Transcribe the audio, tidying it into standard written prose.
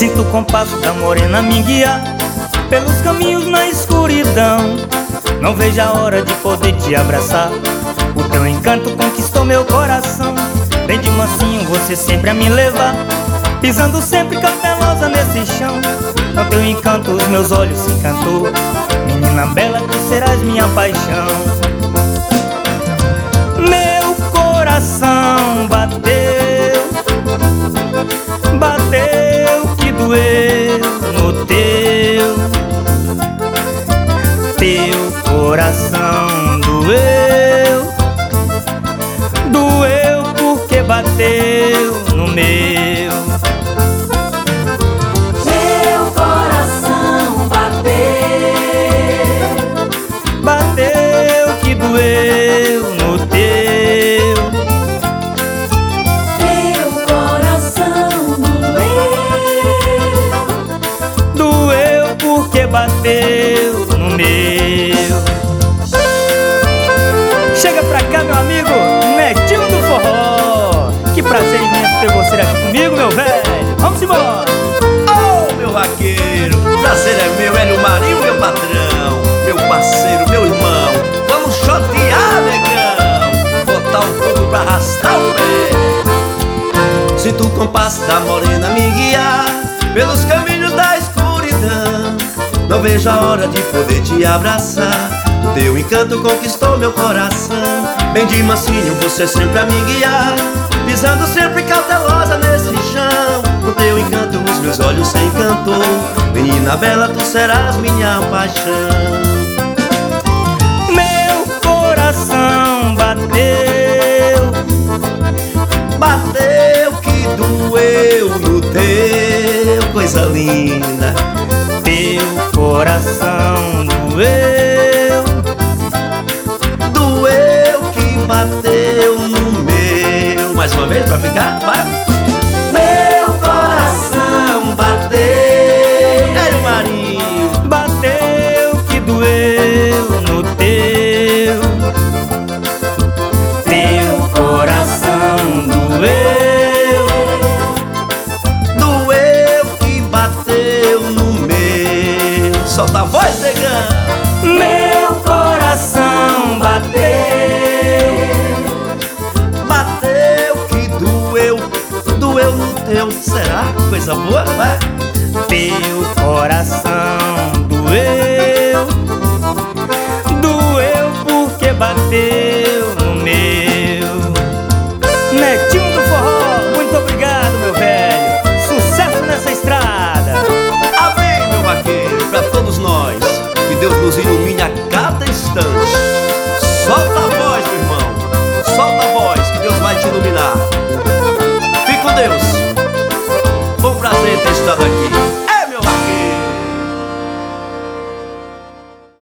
Sinto o compasso da morena me guiar pelos caminhos na escuridão. Não vejo a hora de poder te abraçar. O teu encanto conquistou meu coração. Bem de mansinho você sempre a me levar, pisando sempre cautelosa nesse chão. Com teu encanto os meus olhos se encantou. Menina bela, tu serás minha paixão. Meu coração bateu, bateu que doeu no teu. Teu coração doeu, doeu porque bateu no meu. Meu coração bateu, bateu que doeu no teu. teu coração doeu, Doeu porque bateu no meu. Chega pra cá, meu amigo Netinho do Forró. Que prazer imenso ter você aqui comigo, meu velho. Vamos embora. Oh, meu vaqueiro, prazer é meu, Hélio Marinho, meu patrão, meu parceiro, meu irmão. Vamos chotear, negão, botar o fogo pra arrastar o pé. Sinto o compasso da morena me guiar pelos caminhos da escuridão. Não vejo a hora de poder te abraçar. O teu encanto conquistou meu coração. Bem de mansinho você sempre a me guiar, pisando sempre cautelosa nesse chão. O teu encanto os meus olhos se encantou. Menina bela, tu serás minha paixão. Meu coração bateu, Bateu que doeu no teu, coisa linda. teu coração doeu, Doeu que bateu no meu. Mais uma vez pra ficar, vai. Meu coração bateu, Hélio Marinho. bateu que doeu no teu. Teu coração doeu, Doeu que bateu no meu. Solta a voz, negão. meu coração bateu, Bateu que doeu, doeu no teu. Será? Coisa boa, vai. teu coração doeu, doeu porque bateu no meu. Netinho do Forró, muito obrigado, meu velho. Sucesso nessa estrada. Amém, meu vaqueiro, pra todos nós. Que Deus nos ilumine a cada instante. Solta a voz, meu irmão. Solta a voz, que Deus vai te iluminar. Fique com Deus. Foi um prazer ter estado aqui.